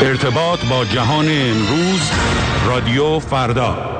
ارتباط با جهان امروز، رادیو فردا.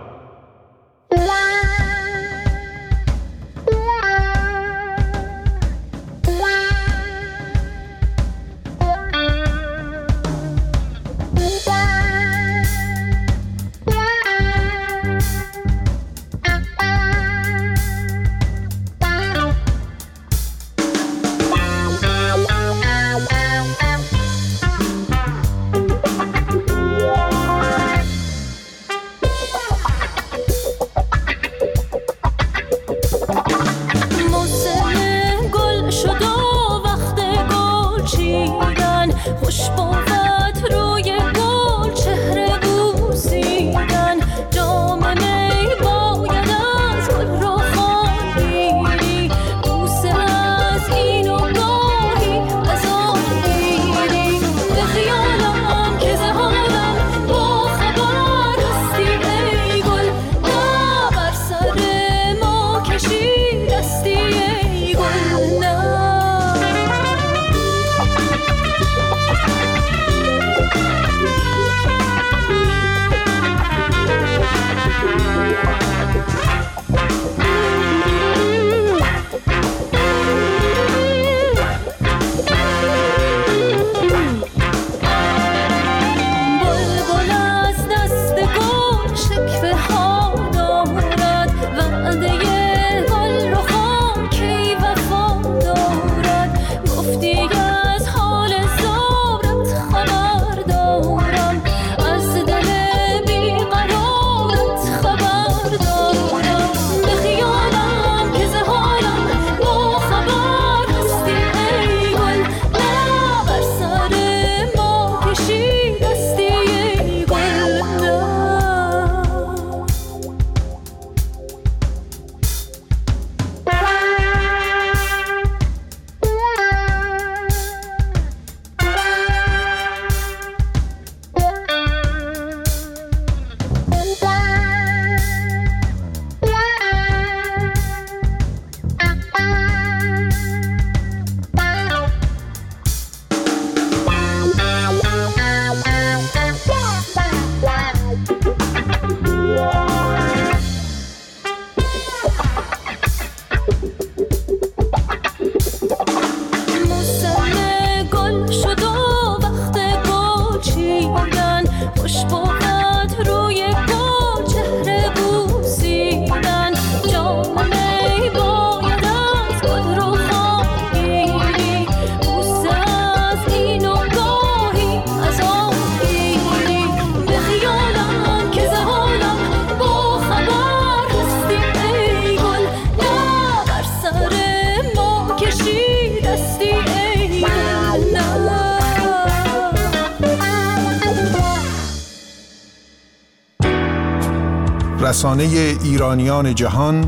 رسانه ایرانیان جهان،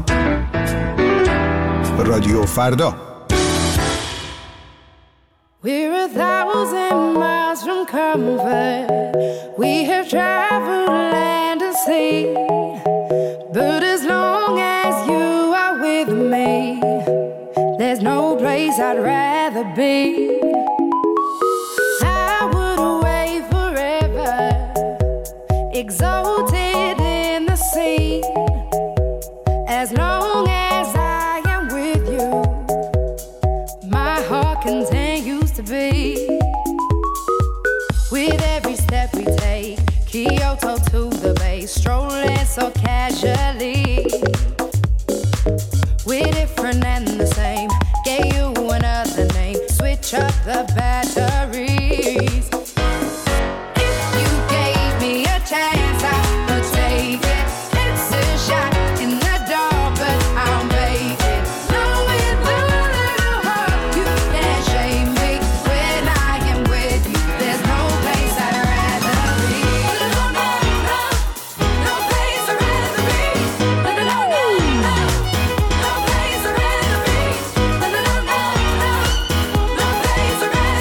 رادیو فردا. We're 1,000 miles from comfort. We have traveled land and sea. But as long as you are with me, there's no place I'd rather be. I would away forever, exalted in the sea. As long as I am with you, my heart continues to beat. With every step we take, Kyoto to the bay, strolling so casually. We're different and the same, gave you another name, switch up the batteries. If you gave me a chance, I would take it. It's a shot in the dark, but I'll make it. Know with a little heart, you can't shame me. When I am with you, there's no place I'd rather be. No, no, no, no place I'd rather be. No, no, no, no, no place I'd rather be. No, no, no, no, no place I'd rather be.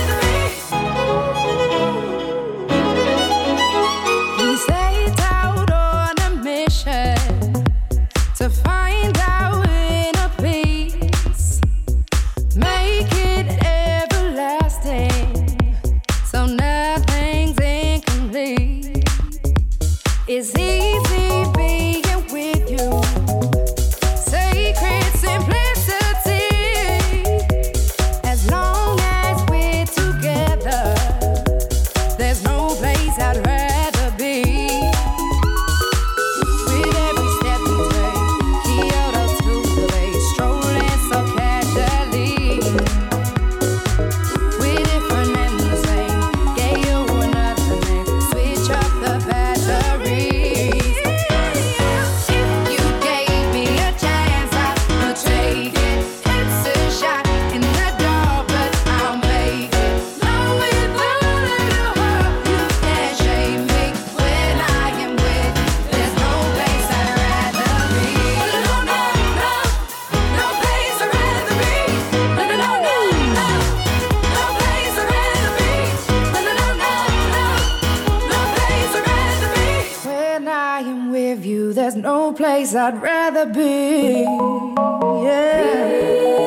there's no place I'd rather be. Yeah.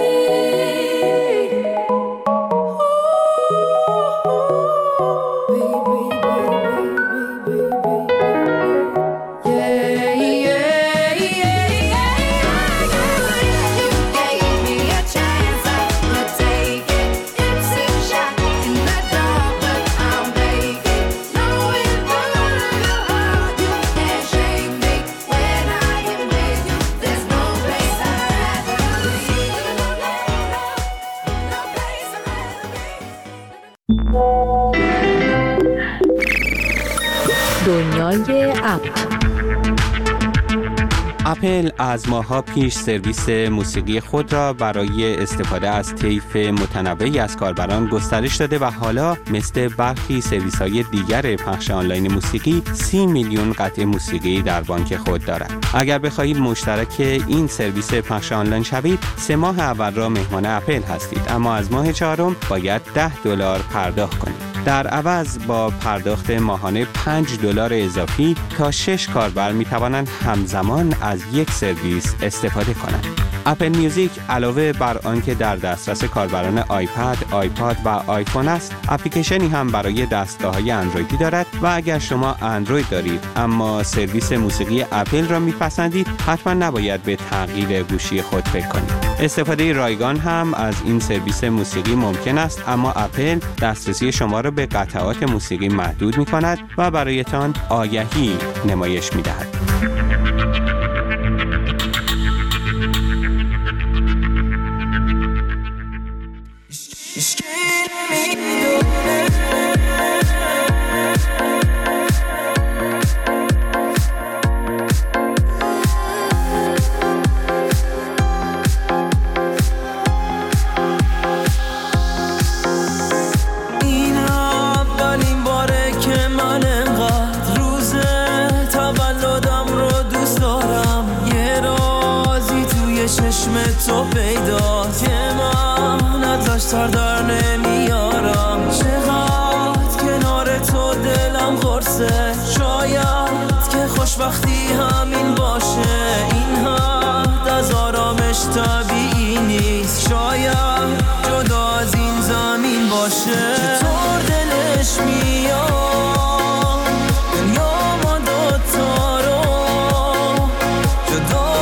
دنیای اپ. اپل از ماه‌ها پیش سرویس موسیقی خود را برای استفاده از طیف متنوعی از کاربران گسترش داده و حالا مثل برخی سرویس‌های دیگر پخش آنلاین موسیقی 30 میلیون قطعه موسیقی در بانک خود دارد. اگر بخواهید مشترک این سرویس پخش آنلاین شوید، 3 ماه اول را مهمان اپل هستید، اما از ماه چهارم باید $10 پرداخت کنید. در عوض با پرداخت ماهانه $5 اضافی تا 6 کاربر می توانند همزمان از یک سرویس استفاده کنند. اپل میوزیک علاوه بر آنکه در دسترس کاربران آیپد، آیپاد و آیفون است، اپلیکیشنی هم برای دستگاه‌های اندرویدی دارد و اگر شما اندروید دارید اما سرویس موسیقی اپل را میپسندید، حتما نباید به تغییر گوشی خود فکر کنید. استفاده رایگان هم از این سرویس موسیقی ممکن است، اما اپل دسترسی شما را به قطعات موسیقی محدود می‌کند و برایتان آگهی نمایش می‌دهد. تو پیداست که من ازش سر در نمیارم، چقدر کنار تو دلم قرصه، شاید که خوشبختی همین باشه، این حد از آرامش طبیعی نیست، شاید جدا از این زمین باشه. چطور دلش میاد دنیا ما دوتا رو جدا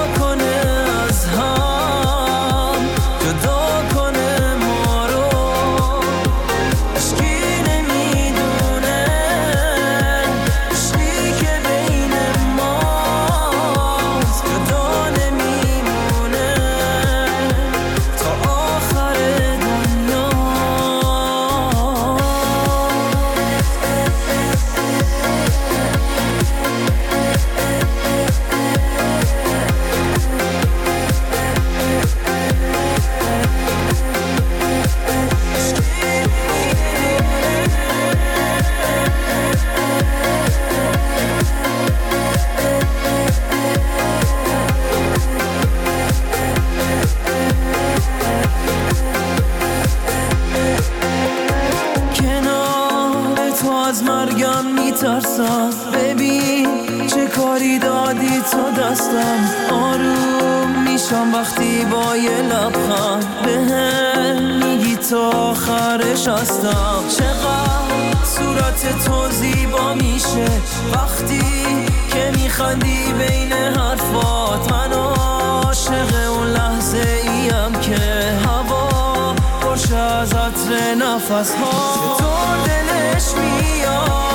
ببین چه کاری دادی تو دستم، آروم میشم وقتی با یه لبخند بهم میگی تا آخرش هستم، چقدر صورت تو زیبا میشه وقتی که میخندی بین حرفات، من عاشق اون لحظه ایم که هوا باشه از عطر نفس ها. چطور دلش میاد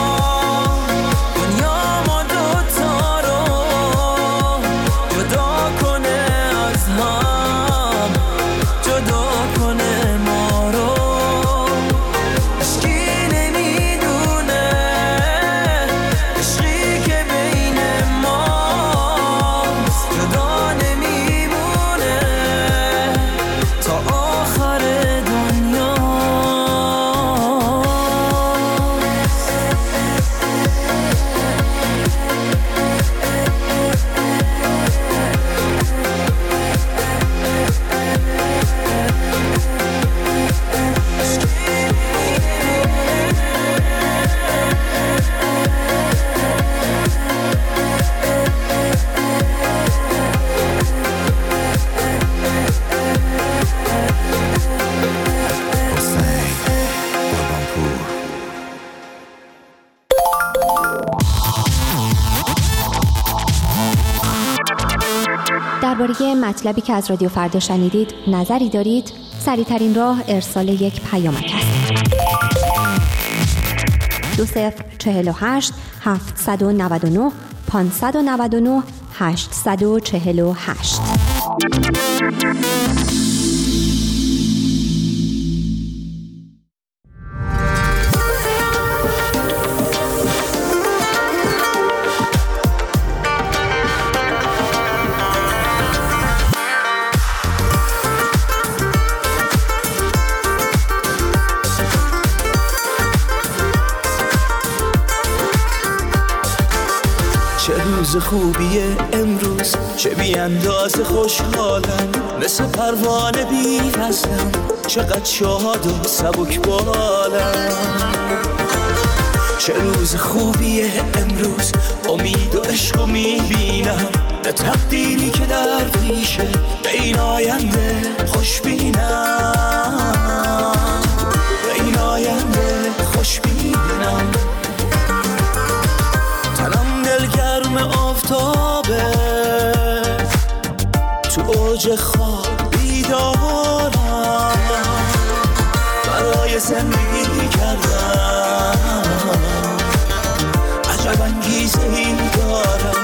درباره مطلبی که از رادیو فردا شنیدید نظری دارید؟ سریع‌ترین راه ارسال یک پیامک است. 2048 799 599 848. روز خوبیه امروز، چه بی اندازه خوشحالم، مثل پروانه بی وزنم، چقدر شاد و سبک بالم. چه روز خوبیه امروز، امید و عشق میبینم، به تقدیری که در پیشه، به این آینده خوشبینم، به این آینده خوشبینم. گرم آفتابه، تو اوج خواب بیدارم، برای زندگی کردم عجب انگیزه‌ای دارم.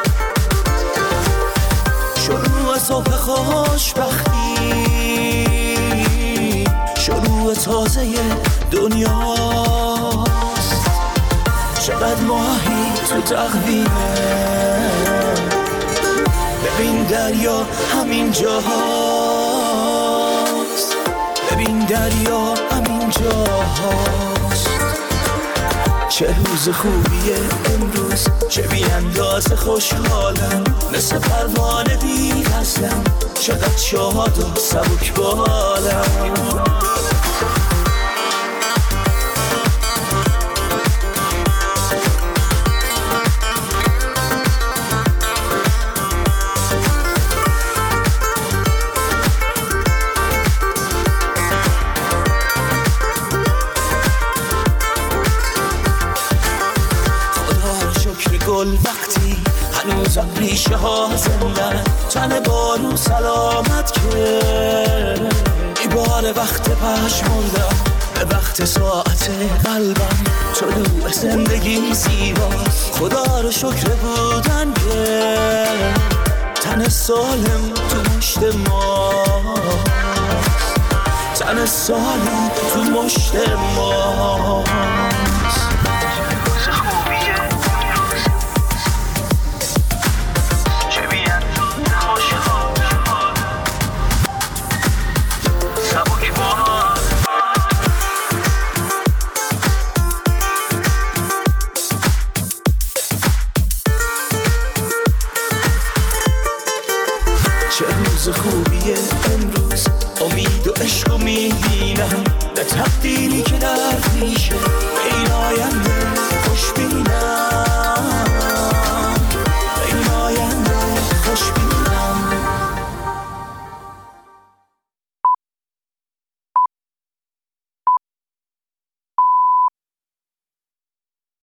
شروع صبح خوشبختی، شروع تازه دنیاست، چقدر ماهی تو تقویمه، ببین دریا همین جاهاست، ببین دریا همین جاهاست. چه روز خوبیه امروز، چه بی اندازه خوشحالم، مثل پروانه بی وزنم، چقدر شاد و سبک بالم. وقتی هنوزم ریشه ها زندن، تن بارو سلامت که ایبار وقت پشمردم، به وقت ساعت قلبم طلوع زندگی زیباست. خدا رو شکر بودن که تن سالم تو مشت ماست، تن سالم تو مشت ماست.